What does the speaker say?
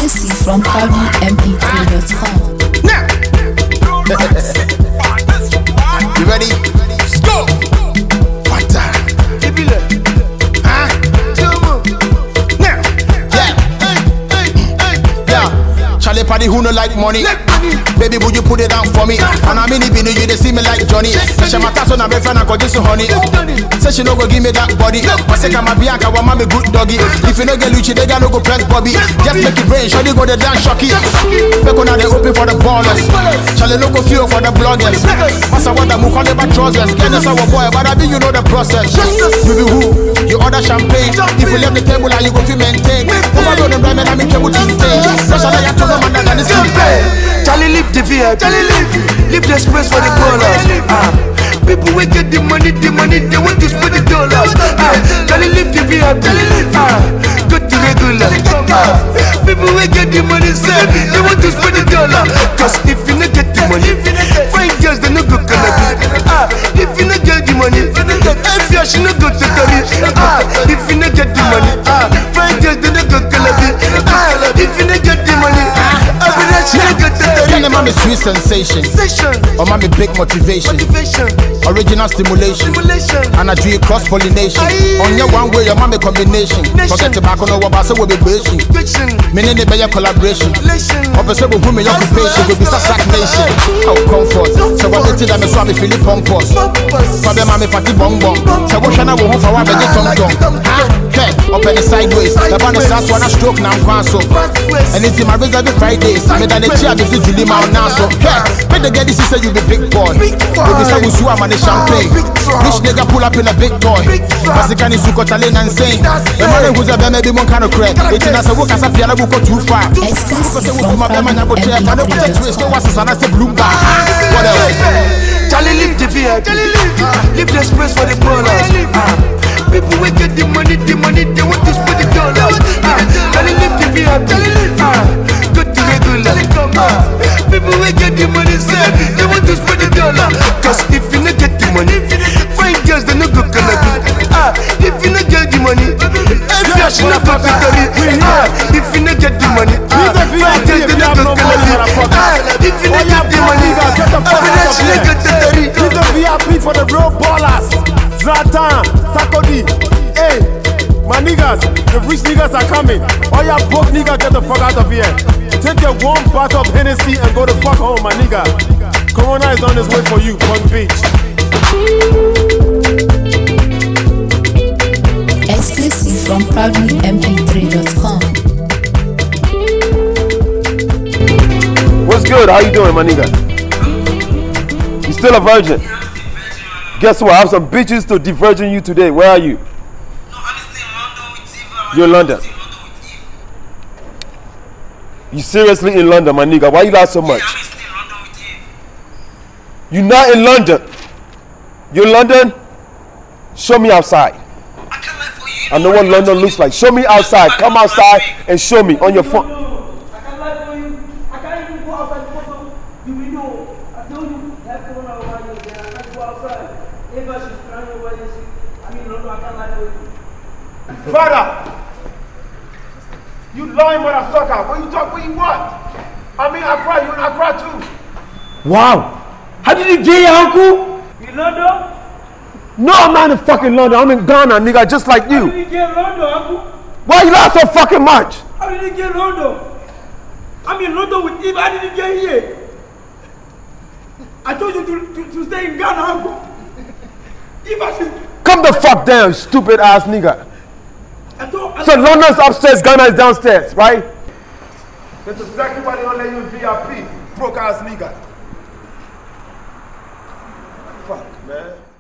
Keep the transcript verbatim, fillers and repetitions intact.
Exclusive from proudly M P three dot com. Now, you ready? Let's go. One time. Huh? Now, yeah. Yeah. Charlie Paddy who no like money. Baby, would you put it down for me? And I mean, if you know you, they see me like Johnny. She my tasso na friend, I got this honey. Say she no go give me that body. But say I'm a Bianca, want me good doggy. If you no get Lucci, they got no go press Bobby. Just make it rain, sure they go the dance shocky. Back on they open for the ballers. Charlie no go feel for the bloggers. Massa what the move call about trousers. Get us our boy, but I mean you know the process. You be who? You order champagne. If you leave the table, and you go to maintain. Over the blind man, I make you to stay. Special I told them and that is Charlie live the V I P, Charlie live, live the space for the ballers. Ah, people will get the money, the money, they want to spend the dollars. Ah, Charlie live the V I P, ah, go to regular. Ah, people will get the money, say they want to spend the dollar. Cause if you not get the money, fine girls they no go cannabis. Ah, if you not get the money, if you should not go to Paris. Ah, if you not get the money, ah, fine girls they no go cannabis. Ah, if you not get the money, I will not you not go to Tell I'm a sweet sensation, or I'm a big motivation, motivation, original stimulation, stimulation, and I do cross pollination. On your one way, your mommy combination. Forget tobacco, no what so we'll be breaking. Meaning the better collaboration. Opposite with women, occupation will be such nation. Oh, comfort. So what they tell them is why me feel it pompous. Problem I'm a fatty bong bong. So what can I go home for? I beg you, Tom Tom. Okay, up in the sideways. The band is last one a stroke now, so. And it's in my race every Friday. I made a chair, this is Julie Mount now, so. Hey, when they get this, he say you be big boy. Baby, say we sue, I'm on the champagne. Rich nigga pull up in a big toy. Masikani suko talent and insane. The money who's a baby, one kind of crack. It's in a work as a piano go too far. Exclusive from proudly M P three dot com. Charlie live the V I P, live the space for the ballers. Ah, people will get the money, the money, they want to spend the dollars. Ah, Charlie live the V I P, ah, go to regular. Ah, people will get the money, say they want to spend the dollar. Cause if you not get the money, fine girls they no go cannabis. Ah, if you not get the money, if you should not go to Paris. Ah, if you not get the money, ah, fine girls they no go cannabis. Ah, if you not get the money, I will not you not get the Leave the V I P for the real ballers. Zlatan, Sarkozy. Hey, my niggas, the rich niggas are coming. All y'all broke niggas, get the fuck out of here. Take your warm bath of Hennessy and go the fuck home, my nigga. Corona is on his way for you, Punk Beach. Exclusive from proudly M P three dot com. What's good? How you doing, my nigga? You still a virgin? Guess what? I have some bitches to de-virgin you today. Where are you? No, I'm still in London with Eva. You're in London. You seriously in London, my nigga? Why you lie so much? Yeah, I'm still in London with Eva. You're not in London. You're in London? Show me outside. I can't lie for you. I know what London looks like. Show me outside. Come outside and show me on your phone. I can't lie for you. I can't even go outside because of the window. I told you that corona over here. Then I can't go outside. Eva, she's crying over here. I mean, London, I can't lie for you. Father, you lying motherfucker. What you talk? What you want? I mean, I cry. You and I cry too. Wow. How did you get here, uncle? You London? No, I'm not in fucking London. I'm in Ghana, nigga, just like How you. did you get London, uncle? Why you lie so fucking much? How did you get London? I'm in London with Eva. How did you get here? I told you to, to, to stay in Ghana, uncle. Eva, she's... Come the fuck down, stupid ass nigga. I told, I So London's upstairs, Ghana is downstairs, right? That's exactly why they don't let you in V I P. Broke ass nigga. Fuck, man.